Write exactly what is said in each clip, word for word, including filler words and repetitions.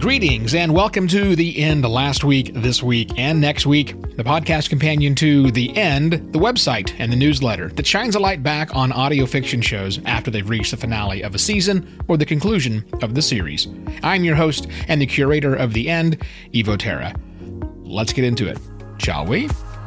Greetings and welcome to The End last week, this week, and next week, the podcast companion to The End, the website and the newsletter that shines a light back on audio fiction shows after they've reached the finale of a season or the conclusion of the series. I'm your host and the curator of The End, Evo Terra. Let's get into it, shall we?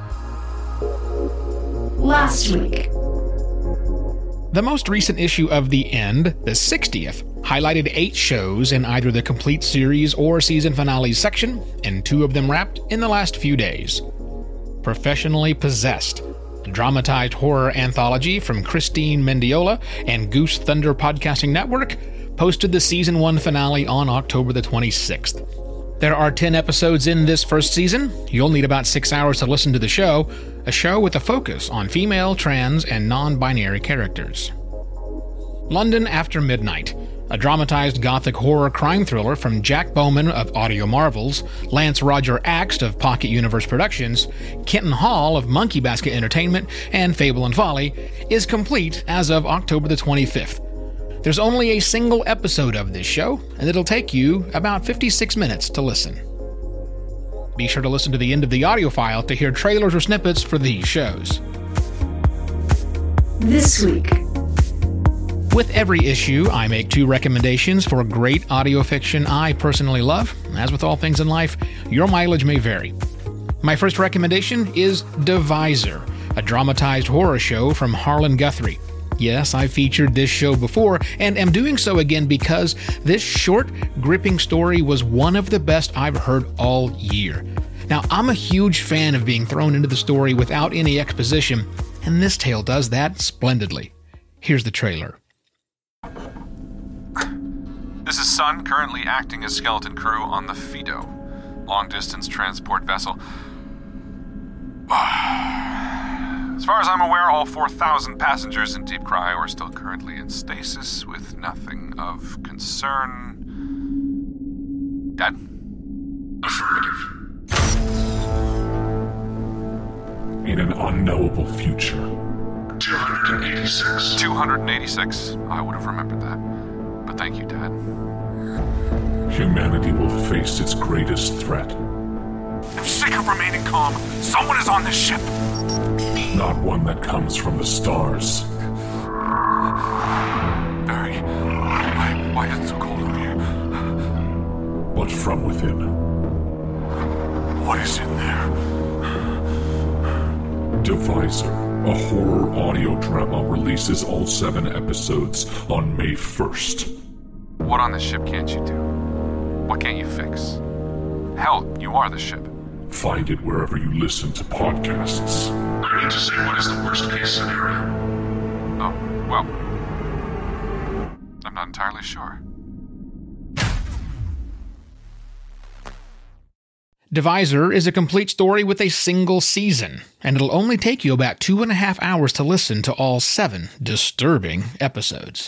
Last week. The most recent issue of The End, the sixtieth, highlighted eight shows in either the complete series or season finale section, and two of them wrapped in the last few days. Professionally Possessed, a dramatized horror anthology from Christine Mendiola and Goose Thunder Podcasting Network, posted the season one finale on October the twenty-sixth. There are ten episodes in this first season. You'll need about six hours to listen to the show, a show with a focus on female, trans, and non-binary characters. London After Midnight, a dramatized gothic horror crime thriller from Jack Bowman of Audio Marvels, Lance Roger Axt of Pocket Universe Productions, Kenton Hall of Monkey Basket Entertainment, and Fable and Folly, is complete as of October the twenty-fifth. There's only a single episode of this show, and it'll take you about fifty-six minutes to listen. Be sure to listen to the end of the audio file to hear trailers or snippets for these shows. This week. With every issue, I make two recommendations for great audio fiction I personally love. As with all things in life, your mileage may vary. My first recommendation is Devisor, a dramatized horror show from Harlan Guthrie. Yes, I've featured this show before, and am doing so again because this short, gripping story was one of the best I've heard all year. Now, I'm a huge fan of being thrown into the story without any exposition, and this tale does that splendidly. Here's the trailer. This is Sun, currently acting as skeleton crew on the Fido, long-distance transport vessel. As far as I'm aware, all four thousand passengers in Deep Cryo are still currently in stasis with nothing of concern. Dad? Affirmative. In an unknowable future. two hundred eighty-six. two hundred eighty-six. I would have remembered that. But thank you, Dad. Humanity will face its greatest threat. I'm sick of remaining calm. Someone is on this ship. Not one that comes from the stars. Barry, why, why is it so cold over here? But from within. What is in there? Devisor, a horror audio drama, releases all seven episodes on May first. What on this ship can't you do? What can't you fix? Hell, you are the ship. Find it wherever you listen to podcasts. I need to say, what is the worst case scenario? Oh, well, I'm not entirely sure. Devisor is a complete story with a single season, and it'll only take you about two and a half hours to listen to all seven disturbing episodes.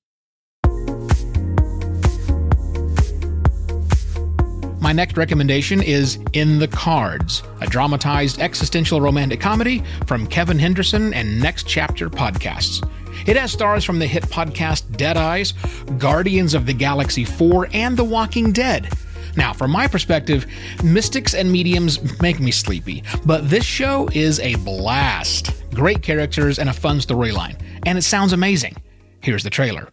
My next recommendation is In the Cards, a dramatized existential romantic comedy from Kevin Henderson and Next Chapter Podcasts. It has stars from the hit podcast Dead Eyes, Guardians of the Galaxy four, and The Walking Dead. Now, from my perspective, mystics and mediums make me sleepy, but this show is a blast. Great characters and a fun storyline, and it sounds amazing. Here's the trailer.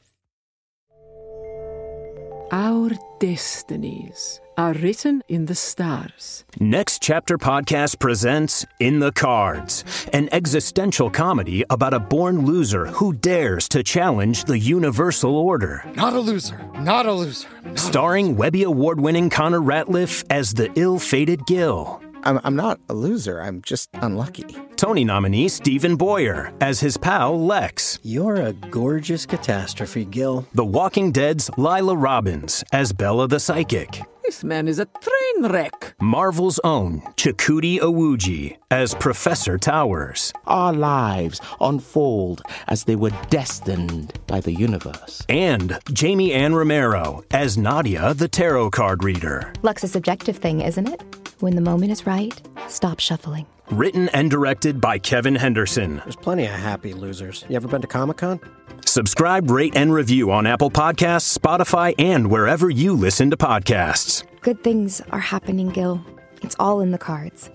Our destinies are written in the stars. Next Chapter Podcast presents In the Cards, an existential comedy about a born loser who dares to challenge the universal order. Not a loser. Not a loser. Not Starring a loser. Webby Award-winning Connor Ratliff as the ill-fated Gil. I'm, I'm not a loser. I'm just unlucky. Tony nominee Stephen Boyer as his pal Lex. You're a gorgeous catastrophe, Gil. The Walking Dead's Lila Robbins as Bella the Psychic. This man is a train wreck. Marvel's own Chakudi Awuji as Professor Towers. Our lives unfold as they were destined by the universe. And Jamie Ann Romero as Nadia the Tarot Card Reader. Luck's a subjective thing, isn't it? When the moment is right, stop shuffling. Written and directed by Kevin Henderson. There's plenty of happy losers. You ever been to Comic-Con? Subscribe, rate, and review on Apple Podcasts, Spotify, and wherever you listen to podcasts. Good things are happening, Gil. It's all in the cards.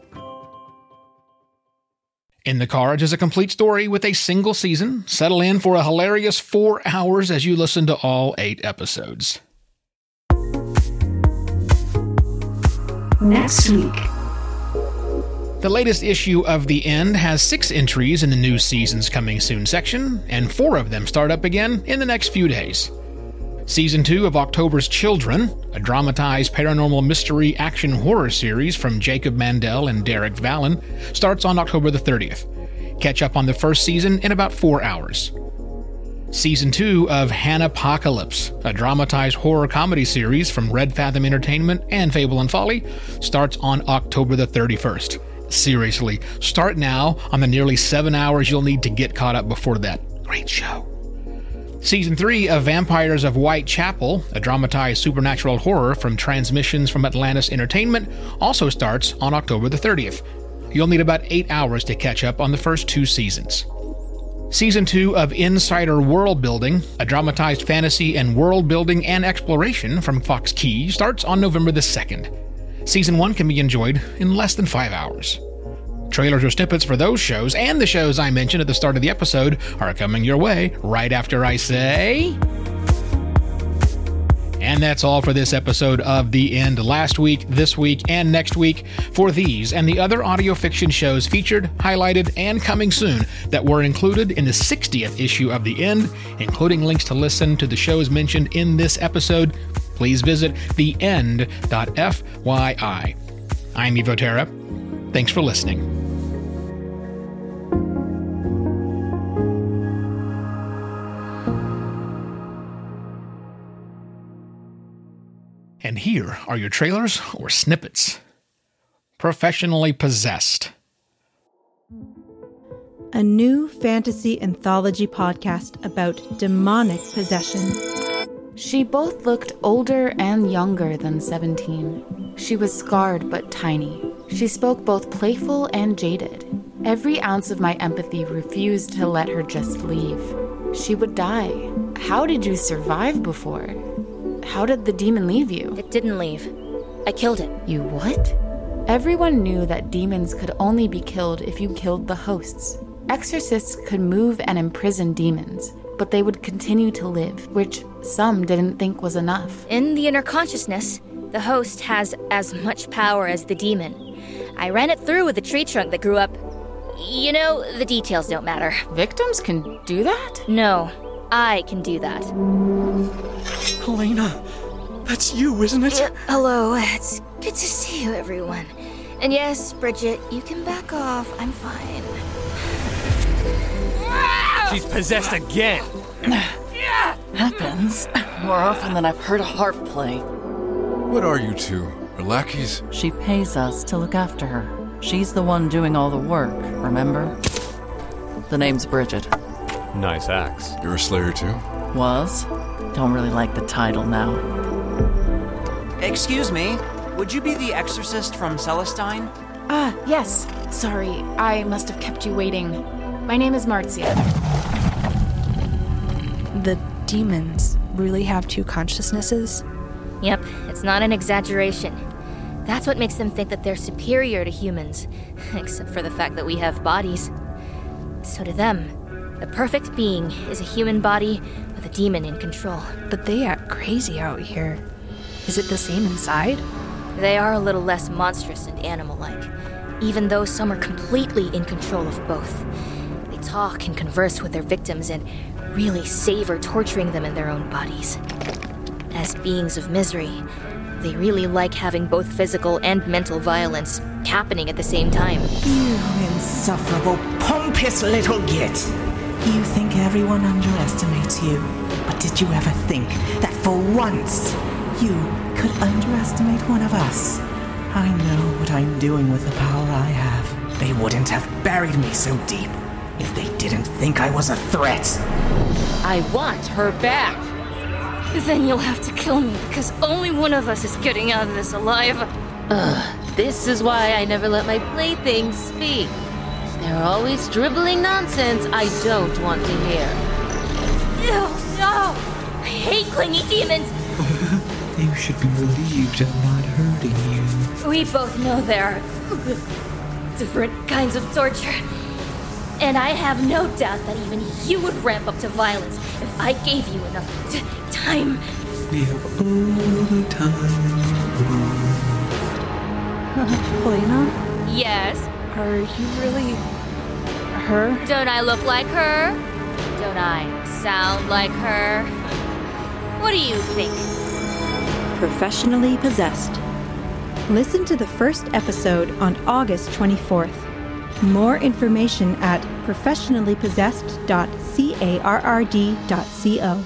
In the Cards is a complete story with a single season. Settle in for a hilarious four hours as you listen to all eight episodes. Next week. The latest issue of The End has six entries in the new season's coming soon section, and four of them start up again in the next few days. Season two of October's Children, a dramatized paranormal mystery action horror series from Jacob Mandel and Derek Vallon, starts on October the thirtieth. Catch up on the first season in about four hours. Season two of Hanapocalypse, a dramatized horror comedy series from Red Fathom Entertainment and Fable and Folly, starts on October the thirty-first. Seriously, start now on the nearly seven hours you'll need to get caught up before that. Great show. Season three of Vampires of Whitechapel, a dramatized supernatural horror from Transmissions from Atlantis Entertainment, also starts on October the thirtieth. You'll need about eight hours to catch up on the first two seasons. Season two of Insider World Building, a dramatized fantasy and world building and exploration from Fox Key, starts on November the second. Season one can be enjoyed in less than five hours. Trailers or snippets for those shows and the shows I mentioned at the start of the episode are coming your way right after I say... And that's all for this episode of The End. Last week, this week, and next week for these and the other audio fiction shows featured, highlighted, and coming soon that were included in the sixtieth issue of The End, including links to listen to the shows mentioned in this episode, please visit the end dot f y i. I'm Evo Terra. Thanks for listening. And here are your trailers or snippets. Professionally Possessed. A new fantasy anthology podcast about demonic possession. She both looked older and younger than seventeen. She was scarred but tiny. She spoke both playful and jaded. Every ounce of my empathy refused to let her just leave. She would die. How did you survive before? How did the demon leave you? It didn't leave. I killed it. You what? Everyone knew that demons could only be killed if you killed the hosts. Exorcists could move and imprison demons, but they would continue to live, which some didn't think was enough. In the inner consciousness, the host has as much power as the demon. I ran it through with a tree trunk that grew up. You know, the details don't matter. Victims can do that? No, I can do that. Helena, that's you, isn't it? Uh, hello, it's good to see you, everyone. And yes, Bridget, you can back off. I'm fine. She's possessed again. Happens more often than I've heard a harp play. What are you two? Her lackeys? She pays us to look after her. She's the one doing all the work, remember? The name's Bridget. Nice axe. You're a slayer too? Was. Don't really like the title now. Excuse me, would you be the exorcist from Celestine? Ah, yes. Sorry, I must have kept you waiting. My name is Marcia. The demons really have two consciousnesses? Yep, it's not an exaggeration. That's what makes them think that they're superior to humans, except for the fact that we have bodies. So to them, the perfect being is a human body with a demon in control. But they act crazy out here. Is it the same inside? They are a little less monstrous and animal-like, even though some are completely in control of both. They talk and converse with their victims and really savor torturing them in their own bodies. As beings of misery, they really like having both physical and mental violence happening at the same time. You insufferable, pompous little git! You think everyone underestimates you, but did you ever think that for once you could underestimate one of us? I know what I'm doing with the power I have. They wouldn't have buried me so deep if they didn't think I was a threat. I want her back. Then you'll have to kill me, because only one of us is getting out of this alive. Ugh, This is why I never let my playthings speak. They're always dribbling nonsense I don't want to hear. Ew, no! I hate clingy demons! You should be relieved I'm not hurting you. We both know there are different kinds of torture. And I have no doubt that even you would ramp up to violence if I gave you enough t- time. We have all the time. Helena? Yes? Are you really... her? Don't I look like her? Don't I sound like her? What do you think? Professionally Possessed. Listen to the first episode on August twenty-fourth. More information at professionally possessed dot carrd dot co.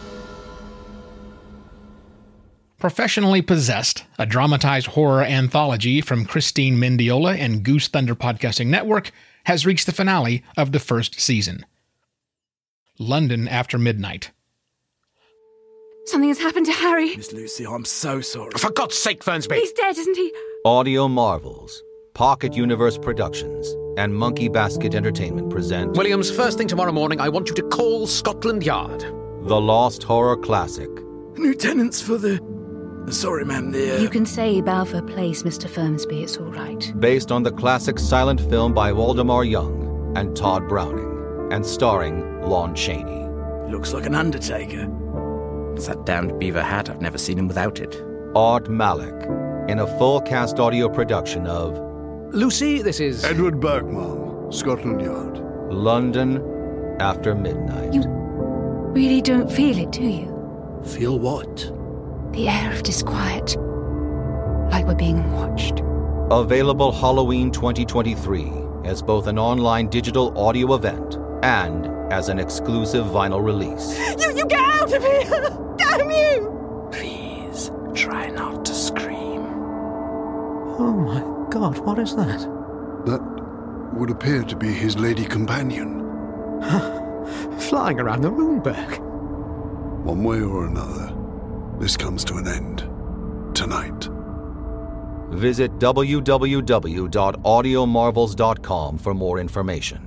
Professionally Possessed, a dramatized horror anthology from Christine Mendiola and Goose Thunder Podcasting Network, has reached the finale of the first season. London After Midnight. Something has happened to Harry. Miss Lucy, I'm so sorry. For God's sake, Fernsby! He's dead, isn't he? Audio Marvels, Pocket Universe Productions, and Monkey Basket Entertainment present... Williams, first thing tomorrow morning, I want you to call Scotland Yard. The Lost Horror Classic. New tenants for the... Sorry, ma'am, the... Uh... You can say Balfour Place, Mister Fernsby, it's all right. Based on the classic silent film by Waldemar Young and Todd Browning, and starring Lon Chaney. Looks like an undertaker. It's that damned beaver hat. I've never seen him without it. Art Malik, in a full-cast audio production of... Lucy, this is... Edward Bergman, Scotland Yard. London After Midnight. You really don't feel it, do you? Feel what? The air of disquiet. Like we're being watched. Available Halloween twenty twenty-three as both an online digital audio event and as an exclusive vinyl release. You, you get out of here! Damn you! Please, try not to scream. Oh my God, what is that? That would appear to be his lady companion. Flying around the room, Berg. One way or another, this comes to an end. Tonight. Visit w w w dot audio marvels dot com for more information.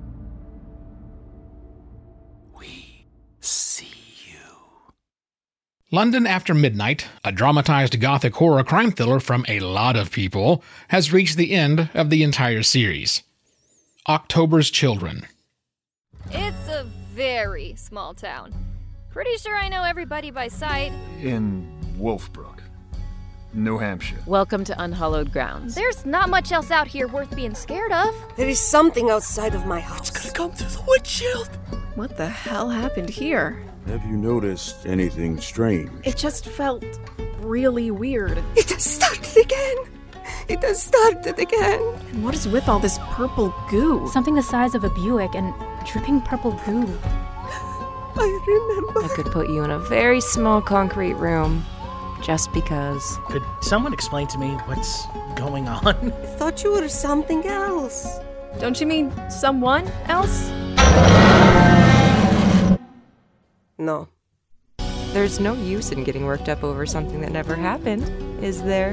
See you. London After Midnight, a dramatized gothic horror crime thriller from a lot of people, has reached the end of the entire series. October's Children. It's a very small town. Pretty sure I know everybody by sight. In Wolfbrook, New Hampshire. Welcome to Unhallowed Grounds. There's not much else out here worth being scared of. There is something outside of my house. It's gonna come through the windshield. What the hell happened here? Have you noticed anything strange? It just felt really weird. It has started again. It has started again. And what is with all this purple goo? Something the size of a Buick and dripping purple goo. I remember. I could put you in a very small concrete room. Just because. Could someone explain to me what's going on? I thought you were something else. Don't you mean someone else? No. There's no use in getting worked up over something that never happened, is there?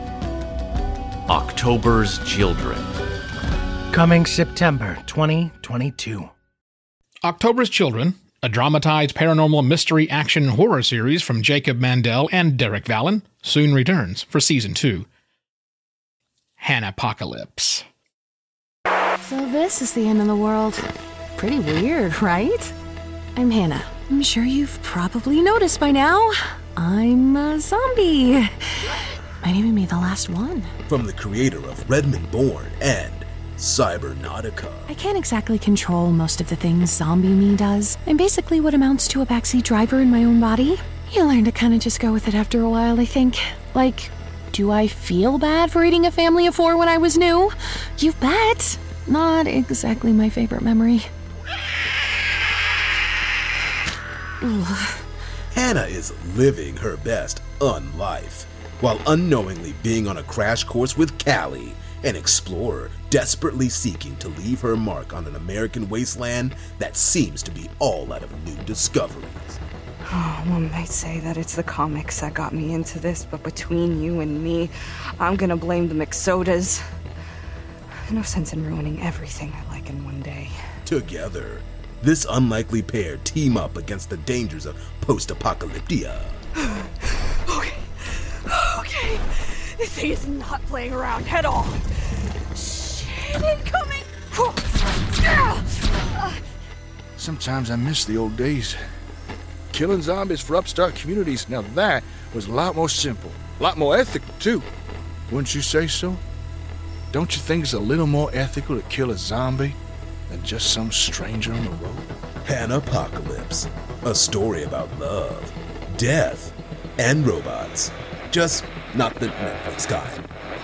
October's Children. Coming September twenty twenty-two. October's Children, a dramatized paranormal mystery action horror series from Jacob Mandel and Derek Vallon, soon returns for season two. Hanapocalypse. So this is the end of the world. Pretty weird, right? I'm Hannah. I'm sure you've probably noticed by now. I'm a zombie. Might even be the last one. From the creator of Redmond Born and Cybernautica. I can't exactly control most of the things zombie me does. I'm basically what amounts to a backseat driver in my own body. You learn to kind of just go with it after a while, I think. Like, do I feel bad for eating a family of four when I was new? You bet. Not exactly my favorite memory. Hannah is living her best unlife, while unknowingly being on a crash course with Callie, an explorer desperately seeking to leave her mark on an American wasteland that seems to be all out of new discoveries. Oh, one might say that it's the comics that got me into this, but between you and me, I'm gonna blame the McSodas. No sense in ruining everything I like in one day. Together, this unlikely pair team up against the dangers of post-apocalyptia. Okay, okay, this thing is not playing around at all. Shit incoming! Sometimes I miss the old days. Killing zombies for upstart communities, now that was a lot more simple. A lot more ethical, too. Wouldn't you say so? Don't you think it's a little more ethical to kill a zombie than just some stranger on the road? Hanapocalypse, a story about love, death, and robots. Just not the Netflix kind.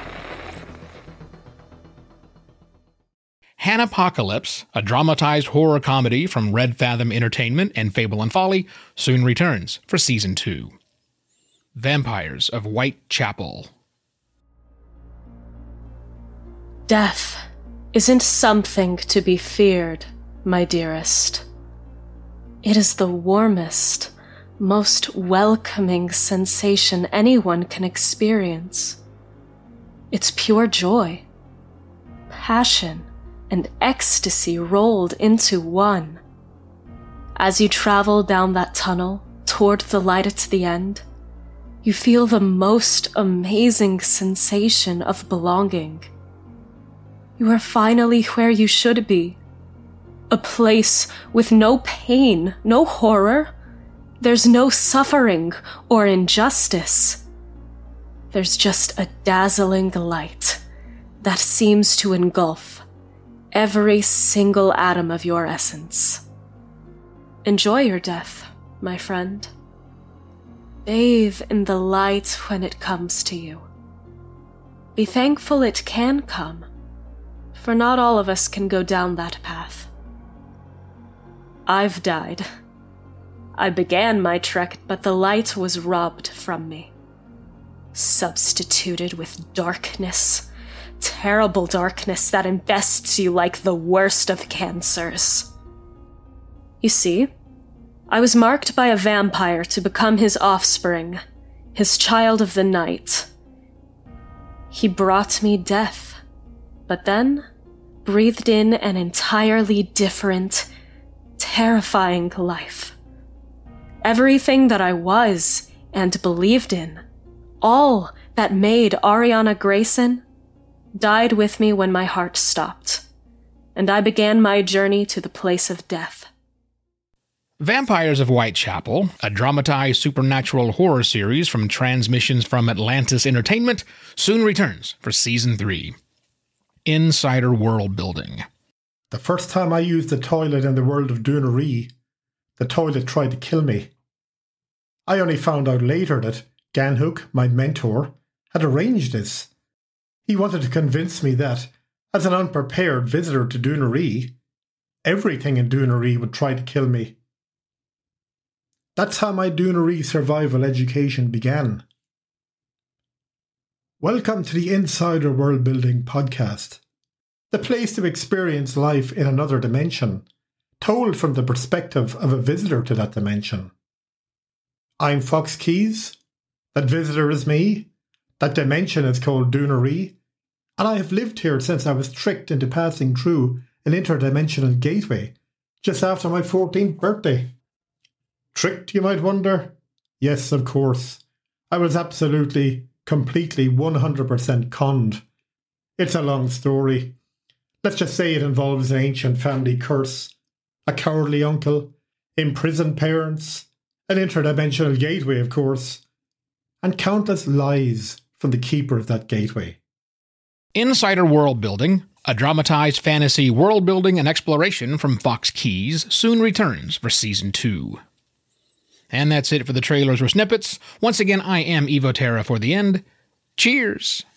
Hanapocalypse, a dramatized horror comedy from Red Fathom Entertainment and Fable and Folly, soon returns for Season two. Vampires of Whitechapel. Death isn't something to be feared, my dearest. It is the warmest, most welcoming sensation anyone can experience. It's pure joy, passion, and ecstasy rolled into one. As you travel down that tunnel toward the light at the end, you feel the most amazing sensation of belonging. You are finally where you should be. A place with no pain, no horror. There's no suffering or injustice. There's just a dazzling light that seems to engulf every single atom of your essence. Enjoy your death, my friend. Bathe in the light when it comes to you. Be thankful it can come, for not all of us can go down that path. I've died. I began my trek, but the light was robbed from me. Substituted with darkness. Terrible darkness that invests you like the worst of cancers. You see, I was marked by a vampire to become his offspring, his child of the night. He brought me death, but then breathed in an entirely different, terrifying life. Everything that I was and believed in, all that made Ariana Grayson, died with me when my heart stopped, and I began my journey to the place of death. Vampires of Whitechapel, a dramatized supernatural horror series from Transmissions from Atlantis Entertainment, soon returns for Season three. Insider world building. The first time I used the toilet in the world of Dunaree, the toilet tried to kill me. I only found out later that Ganhook, my mentor, had arranged this. He wanted to convince me that, as an unprepared visitor to Dunaree, everything in Dunaree would try to kill me. That's how my Dunaree survival education began. Welcome to the Insider World Building Podcast, the place to experience life in another dimension, told from the perspective of a visitor to that dimension. I'm Fox Keys, that visitor is me, that dimension is called Dunaree, and I have lived here since I was tricked into passing through an interdimensional gateway just after my fourteenth birthday. Tricked, you might wonder? Yes, of course. I was absolutely, completely, one hundred percent conned. It's a long story. Let's just say it involves an ancient family curse, a cowardly uncle, imprisoned parents, an interdimensional gateway, of course, and countless lies from the keeper of that gateway. Insider World Building, a dramatized fantasy world building and exploration from Fox Keys, soon returns for Season two. And that's it for the trailers or snippets. Once again, I am Evo Terra for the end. Cheers!